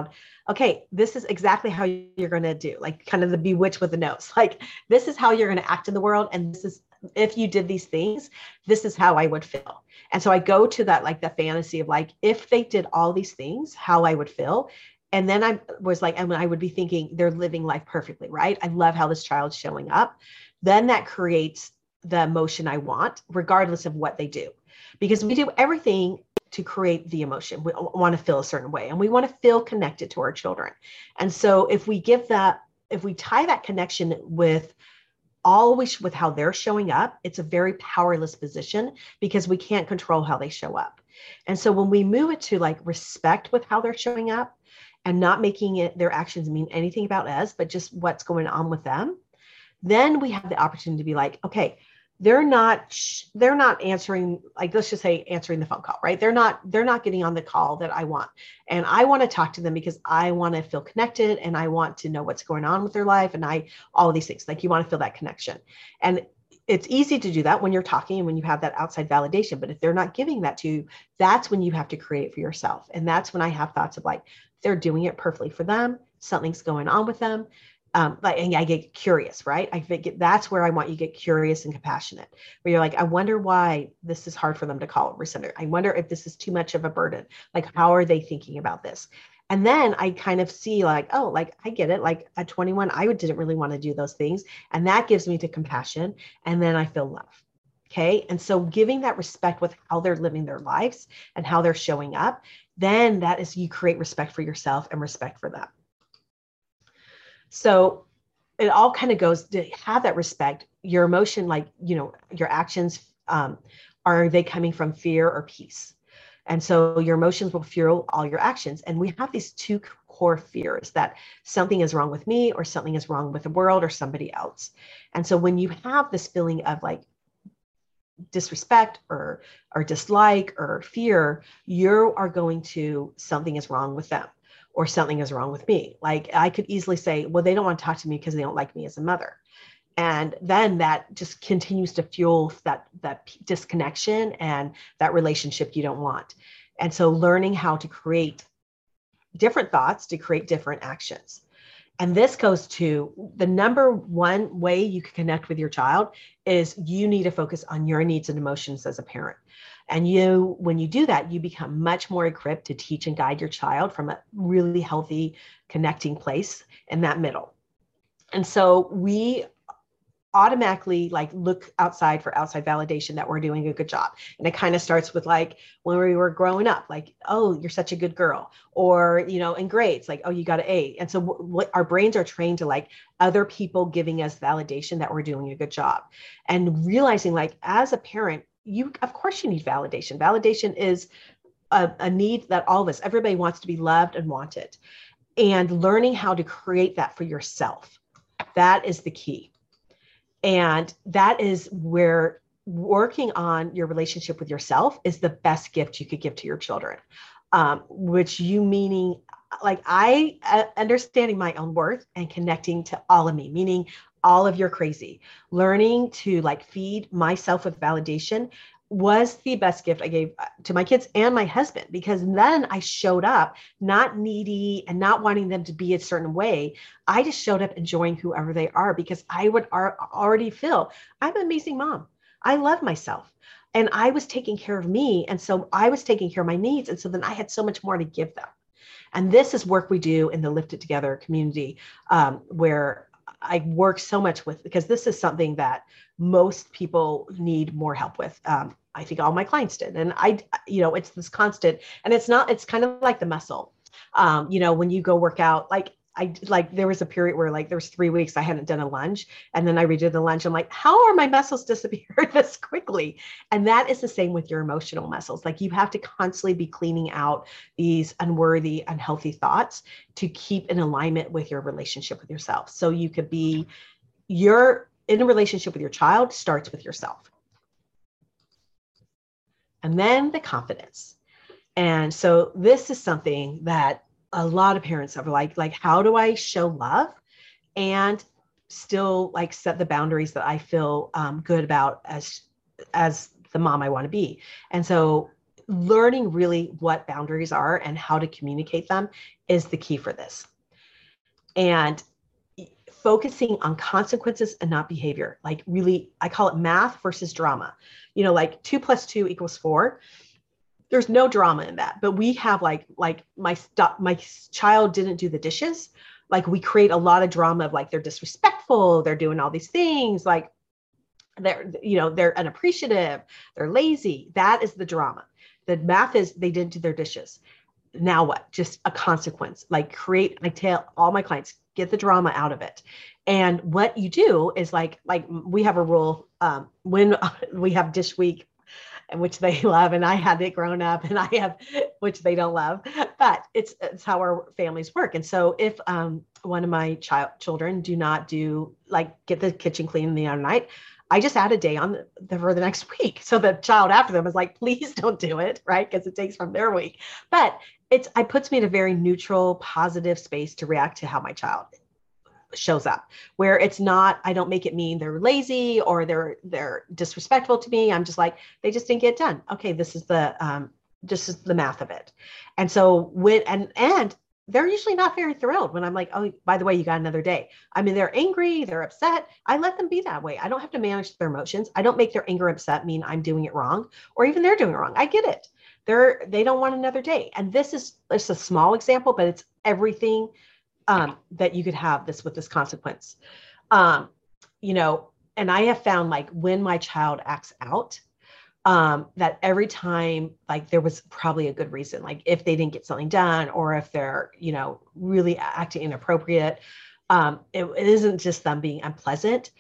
okay, this is exactly how you're going to do, like kind of the bewitched with the nose. Like, this is how you're going to act in the world. And this is, if you did these things, this is how I would feel. And so I go to that, like the fantasy of like, if they did all these things, how I would feel. And then I was like, and I would be thinking they're living life perfectly, right? I love how this child's showing up. Then that creates the emotion I want, regardless of what they do, because we do everything to create the emotion. We want to feel a certain way, and we want to feel connected to our children. And so if we give that, if we tie that connection with always with how they're showing up, it's a very powerless position because we can't control how they show up. And so when we move it to like respect with how they're showing up and not making it their actions mean anything about us, but just what's going on with them, then we have the opportunity to be like, okay, they're not, they're not answering, like, let's just say answering the phone call, right? They're not, they're not getting on the call that I want. And I want to talk to them because I want to feel connected and I want to know what's going on with their life. And I, all of these things, like you want to feel that connection. And it's easy to do that when you're talking and when you have that outside validation, but if they're not giving that to you, that's when you have to create for yourself. And that's when I have thoughts of like, they're doing it perfectly for them. Something's going on with them. Um, like, and I get curious, right? I think that's where I want you to get curious and compassionate, where you're like, I wonder why this is hard for them to call a recenter. I wonder if this is too much of a burden. Like, how are they thinking about this? And then I kind of see like, oh, like, I get it. Like at twenty-one, I didn't really want to do those things. And that gives me the compassion. And then I feel love. Okay. And so giving that respect with how they're living their lives and how they're showing up, then that is, you create respect for yourself and respect for them. So it all kind of goes to have that respect, your emotion, like, you know, your actions, um, are they coming from fear or peace? And so your emotions will fuel all your actions. And we have these two core fears that something is wrong with me or something is wrong with the world or somebody else. And so when you have this feeling of like disrespect or, or dislike or fear, you are going to, something is wrong with them. Or something is wrong with me. Like I could easily say, well, they don't want to talk to me because they don't like me as a mother. And then that just continues to fuel that, that disconnection and that relationship you don't want. And so learning how to create different thoughts to create different actions. And this goes to the number one way you can connect with your child is you need to focus on your needs and emotions as a parent. And you, when you do that, you become much more equipped to teach and guide your child from a really healthy connecting place in that middle. And so we automatically like look outside for outside validation that we're doing a good job. And it kind of starts with like when we were growing up, like, oh, you're such a good girl, or, you know, in grades, like, oh, you got an A. And so what our brains are trained to like other people giving us validation that we're doing a good job, and realizing like as a parent, you, of course you need validation. Validation is a, a need that all of us, everybody wants to be loved and wanted, and learning how to create that for yourself. That is the key. And that is where working on your relationship with yourself is the best gift you could give to your children. Um, which you meaning like I uh, understanding my own worth and connecting to all of me, meaning all of your crazy, learning to like feed myself with validation was the best gift I gave to my kids and my husband, because then I showed up not needy and not wanting them to be a certain way. I just showed up enjoying whoever they are, because I would ar- already feel I'm an amazing mom. I love myself and I was taking care of me. And so I was taking care of my needs. And so then I had so much more to give them. And this is work we do in the Lift It Together community, um, where I work so much with, because this is something that most people need more help with. Um, I think all my clients did. And I, you know, it's this constant, and it's not, it's kind of like the muscle. Um, you know, when you go work out, like I like, there was a period where like, there was three weeks I hadn't done a lunge, and then I redid the lunge. I'm like, how are my muscles disappeared this quickly? And that is the same with your emotional muscles. Like you have to constantly be cleaning out these unworthy, unhealthy thoughts to keep in alignment with your relationship with yourself. So you could be, you're in a relationship with your child starts with yourself. And then the confidence. And so this is something that a lot of parents are like, like, how do I show love and still like set the boundaries that I feel um, good about as, as the mom I want to be? And so learning really what boundaries are and how to communicate them is the key for this. And focusing on consequences and not behavior, like really, I call it math versus drama. You know, like two plus two equals four. There's no drama in that, but we have like, like my st- my child didn't do the dishes. Like we create a lot of drama of like, they're disrespectful, they're doing all these things, like they're, you know, they're unappreciative, they're lazy. That is the drama. The math is they didn't do their dishes. Now what? Just a consequence. Like create, I tell all my clients, get the drama out of it. And what you do is like, like we have a rule um, when we have dish week, which they love, and I had it grown up, and I have, which they don't love, but it's it's how our families work. And so if um, one of my child children do not do like get the kitchen clean in the other night, I just add a day on the, for the next week. So the child after them is like, please don't do it, right? Because it takes from their week. But it's it puts me in a very neutral, positive space to react to how my child shows up, where it's not, I don't make it mean they're lazy or they're they're disrespectful to me. I'm just like, they just didn't get done. Okay, this is the um, this is the math of it. And so when and and they're usually not very thrilled when I'm like, oh, by the way, you got another day. I mean, they're angry, they're upset. I let them be that way. I don't have to manage their emotions. I don't make their anger upset mean I'm doing it wrong, or even they're doing it wrong. I get it. They're they don't want another day. And this is it's a small example, but it's everything um, that you could have this with this consequence. Um, you know, and I have found like when my child acts out, um, that every time, like there was probably a good reason, like if they didn't get something done or if they're, you know, really acting inappropriate, um, it, it isn't just them being unpleasant.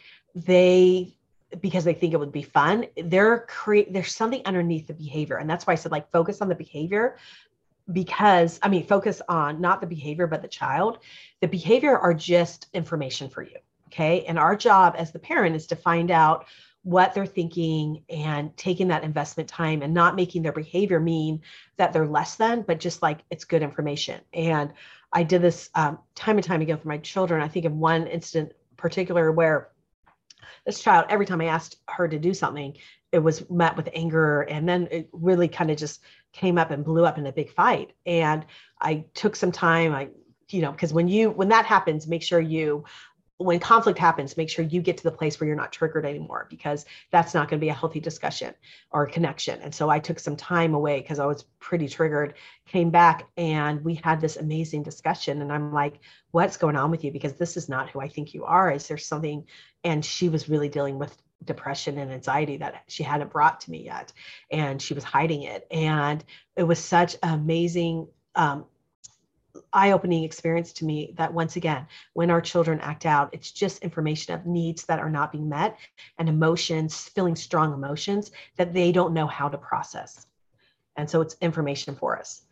They, because they think it would be fun, they're create, there's something underneath the behavior. And that's why I said like, focus on the behavior, because I mean, focus on not the behavior, but the child. The behavior are just information for you. Okay. And our job as the parent is to find out what they're thinking and taking that investment time and not making their behavior mean that they're less than, but just like it's good information. And I did this um, time and time again for my children. I think of one incident in particular where this child, every time I asked her to do something, it was met with anger. And then it really kind of just came up and blew up in a big fight. And I took some time, I, you know, because when you, when that happens, make sure you, when conflict happens, make sure you get to the place where you're not triggered anymore, because that's not going to be a healthy discussion or connection. And so I took some time away because I was pretty triggered, came back, and we had this amazing discussion. And I'm like, what's going on with you? Because this is not who I think you are. Is there something? And she was really dealing with depression and anxiety that she hadn't brought to me yet. And she was hiding it. And it was such an amazing, um, eye-opening experience to me that once again, when our children act out, it's just information of needs that are not being met and emotions, feeling strong emotions that they don't know how to process. And so it's information for us.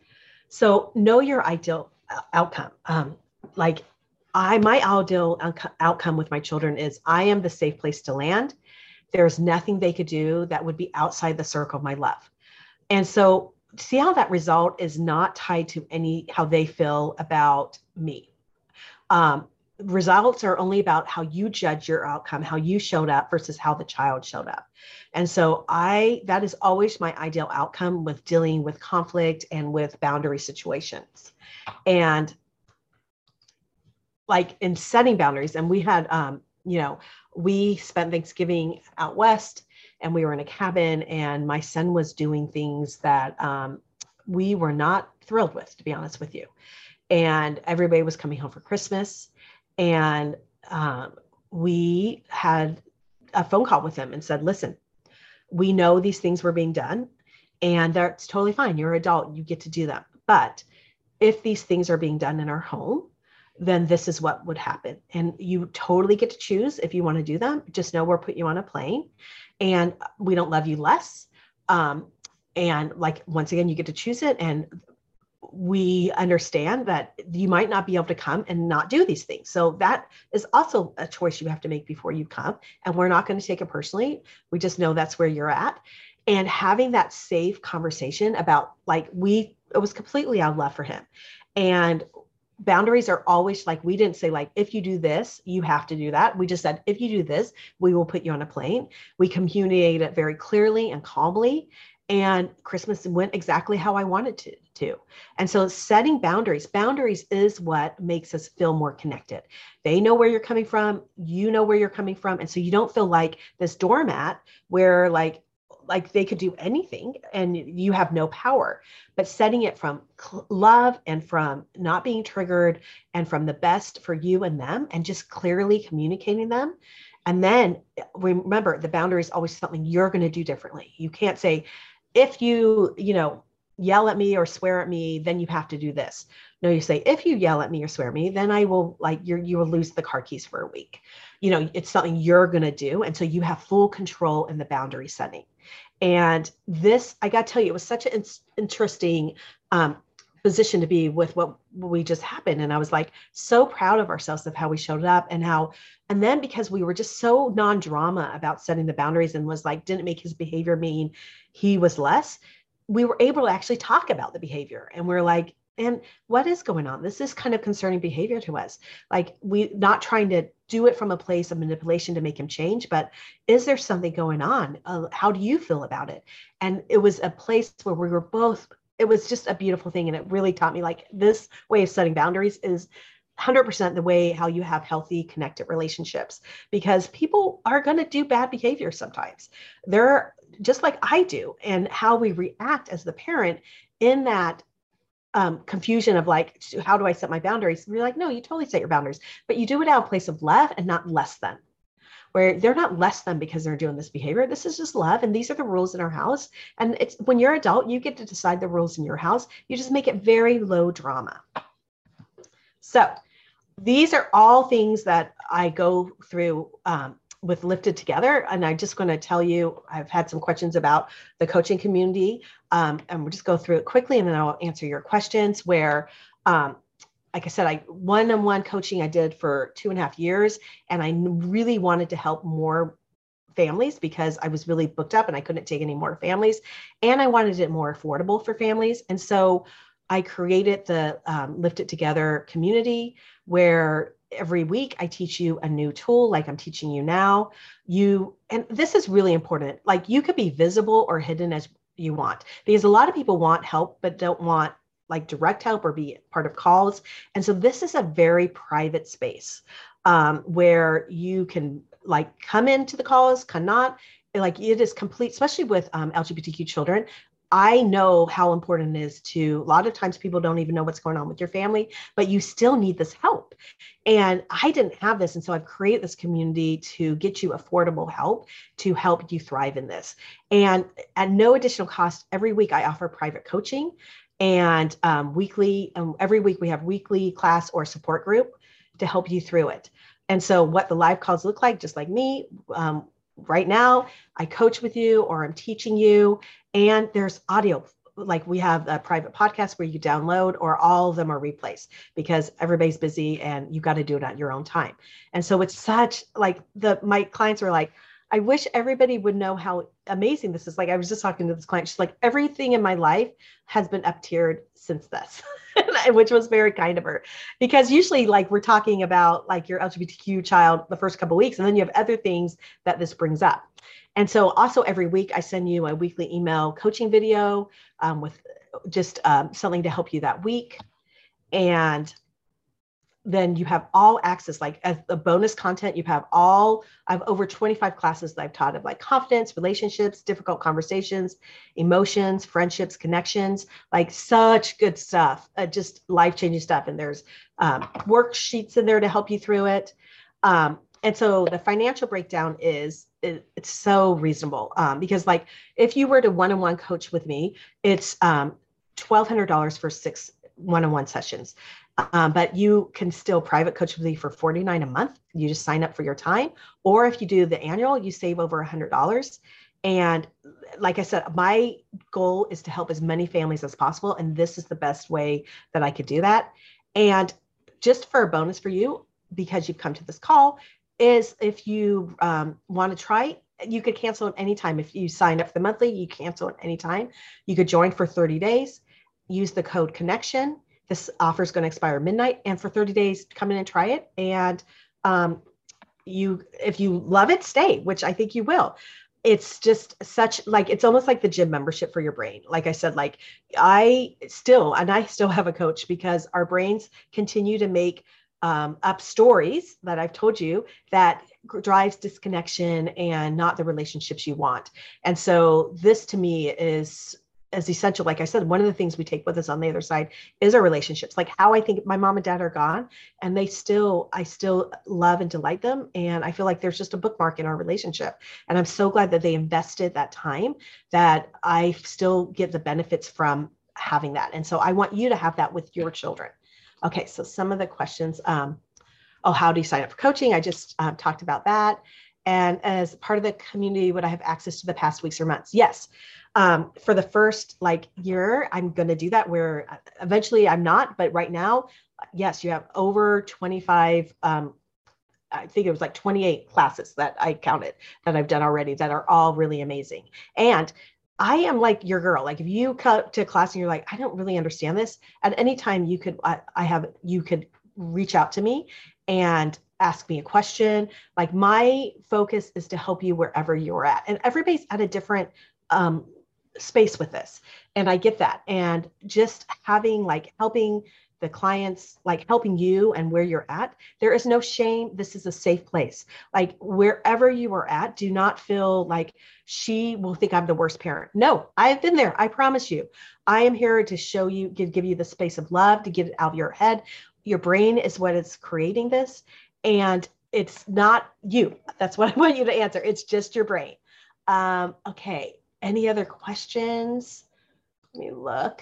So know your ideal outcome. Um, like I, my ideal outcome with my children is I am the safe place to land. There's nothing they could do that would be outside the circle of my love. And so see how that result is not tied to any, how they feel about me. Um, results are only about how you judge your outcome, how you showed up versus how the child showed up. And so I, that is always my ideal outcome with dealing with conflict and with boundary situations. And like in setting boundaries, and we had, um, you know, we spent Thanksgiving out West, and we were in a cabin, and my son was doing things that um, we were not thrilled with, to be honest with you. And everybody was coming home for Christmas. And um, we had a phone call with him and said, listen, we know these things were being done, and that's totally fine. You're an adult, you get to do them. But if these things are being done in our home, then this is what would happen. And you totally get to choose if you want to do them. Just know we're putting you on a plane, and we don't love you less. Um, and like, once again, you get to choose it. And we understand that you might not be able to come and not do these things. So that is also a choice you have to make before you come. And we're not going to take it personally. We just know that's where you're at. And having that safe conversation about like, we, it was completely out of love for him. And boundaries are always like, we didn't say like, if you do this, you have to do that. We just said, if you do this, we will put you on a plane. We communicated it very clearly and calmly. and Christmas went exactly how I wanted to, to. And so setting boundaries, boundaries is what makes us feel more connected. They know where you're coming from. You know where you're coming from. And so you don't feel like this doormat where like, like they could do anything and you have no power, but setting it from cl- love and from not being triggered and from the best for you and them and just clearly communicating them. And then remember, the boundary is always something you're going to do differently. You can't say, if you, you know, yell at me or swear at me, then you have to do this. No, you say, if you yell at me or swear at me, then I will like you're, you will lose the car keys for a week. You know, it's something you're going to do. And so you have full control in the boundary setting. And this, I got to tell you, it was such an in- interesting um, position to be with what we just happened. And I was like, so proud of ourselves of how we showed up and how, and then because we were just so non-drama about setting the boundaries and was like, didn't make his behavior mean he was less, we were able to actually talk about the behavior. And we're like, and what is going on? This is kind of concerning behavior to us. Like we not trying to do it from a place of manipulation to make him change, but is there something going on? Uh, how do you feel about it? And it was a place where we were both, it was just a beautiful thing. And it really taught me like this way of setting boundaries is one hundred percent the way how you have healthy, connected relationships, because people are going to do bad behavior sometimes. They're just like I do. And how we react as the parent in that um, confusion of like, how do I set my boundaries? We're like, no, you totally set your boundaries, but you do it out of a place of love and not less than, where they're not less than because they're doing this behavior. This is just love. And these are the rules in our house. And it's when you're an adult, you get to decide the rules in your house. You just make it very low drama. So these are all things that I go through um, with Lifted Together. And I'm just going to tell you, I've had some questions about the coaching community. Um, and we'll just go through it quickly and then I'll answer your questions where, um, like I said, I one-on-one coaching I did for two and a half years. And I really wanted to help more families because I was really booked up and I couldn't take any more families. And I wanted it more affordable for families. And so I created the um, Lift It Together community where every week I teach you a new tool, like I'm teaching you now. You, and this is really important. Like you could be visible or hidden as you want, because a lot of people want help, but don't want like direct help or be part of calls. And so this is a very private space um, where you can like come into the calls, cannot, like it is complete, especially with um, L G B T Q children. I know how important it is to, a lot of times people don't even know what's going on with your family, but you still need this help. And I didn't have this. And so I've created this community to get you affordable help to help you thrive in this. And at no additional cost, every week I offer private coaching and um, weekly, um, every week we have weekly class or support group to help you through it. And so what the live calls look like, just like me, um, right now, I coach with you or I'm teaching you, and there's audio. Like we have a private podcast where you download, or all of them are replays because everybody's busy and you got to do it at your own time. And so it's such like the, my clients are like, I wish everybody would know how amazing this is. Like I was just talking to this client, she's like, everything in my life has been up tiered since this, which was very kind of her, because usually like we're talking about like your L G B T Q child the first couple of weeks, and then you have other things that this brings up. And so also every week I send you a weekly email coaching video um, with just um, something to help you that week. And then you have all access, like as the bonus content, you have all, I have over twenty-five classes that I've taught of like confidence, relationships, difficult conversations, emotions, friendships, connections, like such good stuff, uh, just life-changing stuff. And there's um, worksheets in there to help you through it. Um, and so the financial breakdown is, it, it's so reasonable um, because like if you were to one-on-one coach with me, it's um, twelve hundred dollars for six one-on-one sessions. Um, but you can still private coach with me for forty-nine dollars a month. You just sign up for your time. Or if you do the annual, you save over one hundred dollars. And like I said, my goal is to help as many families as possible. And this is the best way that I could do that. And just for a bonus for you, because you've come to this call, is if you um, want to try, you could cancel at any time. If you signed up for the monthly, you cancel at any time. You could join for thirty days, use the code connection. This offer is going to expire midnight, and for thirty days, come in and try it. And um, you, if you love it, stay, which I think you will. it's just such like, it's almost like the gym membership for your brain. Like I said, like I still, and I still have a coach because our brains continue to make um, up stories that I've told you that drives disconnection and not the relationships you want. And so this to me is as essential. Like I said, one of the things we take with us on the other side is our relationships, like how I think my mom and dad are gone and they still, I still love and delight them. And I feel like there's just a bookmark in our relationship. And I'm so glad that they invested that time that I still get the benefits from having that. And so I want you to have that with your children. Okay. So some of the questions, um, oh, how do you sign up for coaching? I just um, talked about that. And as part of the community, would I have access to the past weeks or months? Yes. Um, for the first like year, I'm going to do that where eventually I'm not, but right now, yes, you have over twenty-five, um, I think it was like twenty-eight classes that I counted that I've done already that are all really amazing. And I am like your girl. Like if you come to class and you're like, I don't really understand this, at any time you could, I, I have, you could reach out to me and ask me a question. Like my focus is to help you wherever you're at. And everybody's at a different um, space with this. And I get that. And just having like helping the clients, like helping you and where you're at, there is no shame. This is a safe place. Like wherever you are at, do not feel like she will think I'm the worst parent. No, I've been there. I promise you. I am here to show you, give, give you the space of love, to get it out of your head. Your brain is what is creating this. And it's not you. That's what I want you to answer. It's just your brain. Um, okay. Any other questions? Let me look.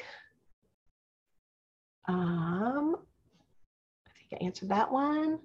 Um, I think I answered that one.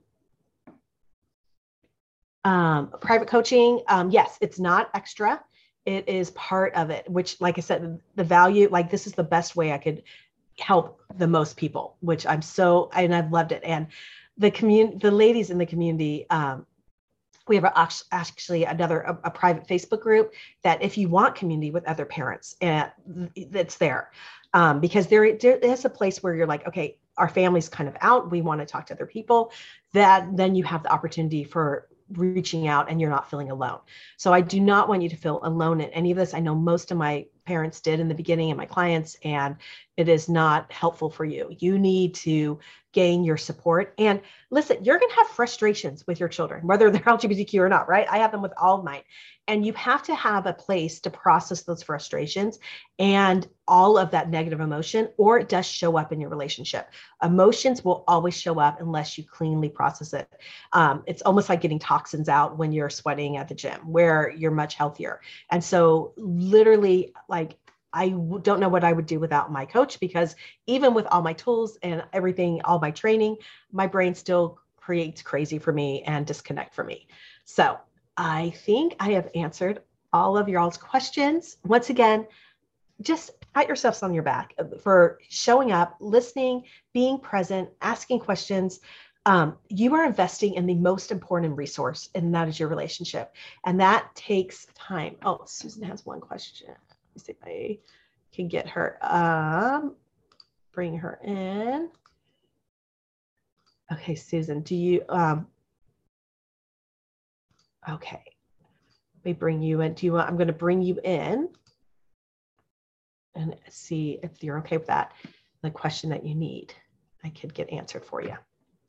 Um, private coaching. Um, yes, it's not extra. It is part of it, which, like I said, the value, like this is the best way I could help the most people, which I'm so, and I've loved it. And the community, the ladies in the community, um, we have a, actually another a, a private Facebook group that if you want community with other parents, and it's there um, because there, there is a place where you're like, okay, our family's kind of out. We want to talk to other people. That then you have the opportunity for reaching out and you're not feeling alone. So I do not want you to feel alone in any of this. I know most of my parents did in the beginning and my clients, and it is not helpful for you. You need to gain your support. And listen, you're going to have frustrations with your children, whether they're L G B T Q or not, right? I have them with all of mine. And you have to have a place to process those frustrations and all of that negative emotion, or it does show up in your relationship. Emotions will always show up unless you cleanly process it. Um, it's almost like getting toxins out when you're sweating at the gym, where you're much healthier. And so literally, like, I don't know what I would do without my coach, because even with all my tools and everything, all my training, my brain still creates crazy for me and disconnect for me. So I think I have answered all of y'all's questions. Once again, just pat yourselves on your back for showing up, listening, being present, asking questions. Um, you are investing in the most important resource, and that is your relationship. And that takes time. Oh, Susan has one question. Let me see if I can get her, um, bring her in. Okay, Susan, do you, um, okay, let me bring you in. Do you want, I'm going to bring you in and see if you're okay with that. The question that you need, I could get answered for you.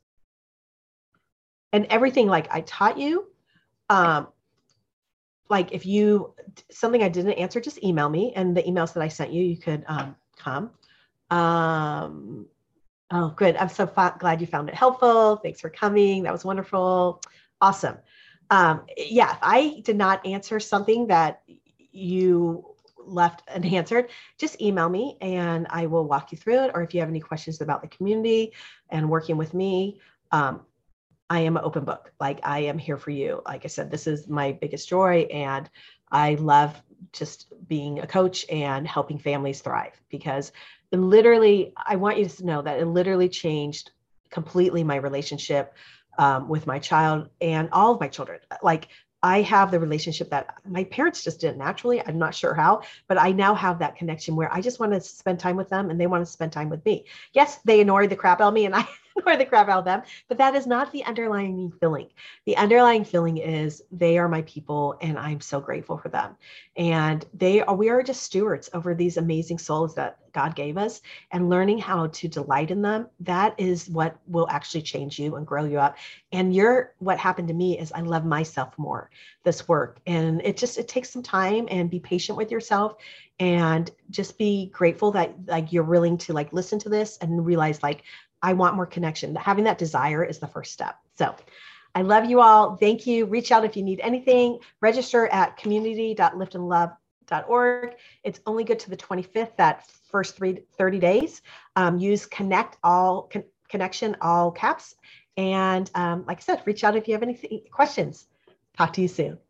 And everything like I taught you, um, like if you, something I didn't answer, just email me, and the emails that I sent you, you could um, come. Um, oh, good. I'm so glad you found it helpful. Thanks for coming. That was wonderful. Awesome. Um, yeah, if I did not answer something that you left unanswered, just email me and I will walk you through it. Or if you have any questions about the community and working with me, um, I am an open book. Like I am here for you. Like I said, this is my biggest joy. And I love just being a coach and helping families thrive, because it literally, I want you to know that it literally changed completely my relationship um, with my child and all of my children. Like I have the relationship that my parents just didn't naturally. I'm not sure how, but I now have that connection where I just want to spend time with them and they want to spend time with me. Yes, they annoy the crap out of me, and I or the crap out of them. But that is not the underlying feeling. The underlying feeling is they are my people and I'm so grateful for them. And they are, we are just stewards over these amazing souls that God gave us, and learning how to delight in them. That is what will actually change you and grow you up. And you're, what happened to me is I love myself more, this work. And it just, it takes some time, and be patient with yourself, and just be grateful that like you're willing to like listen to this and realize like, I want more connection. Having that desire is the first step. So I love you all. Thank you. Reach out if you need anything. Register at community dot lift and love dot org. It's only good to the twenty-fifth, that first three, thirty days. Um, use connect all con- connection, all caps. And um, like I said, reach out if you have any questions. Talk to you soon.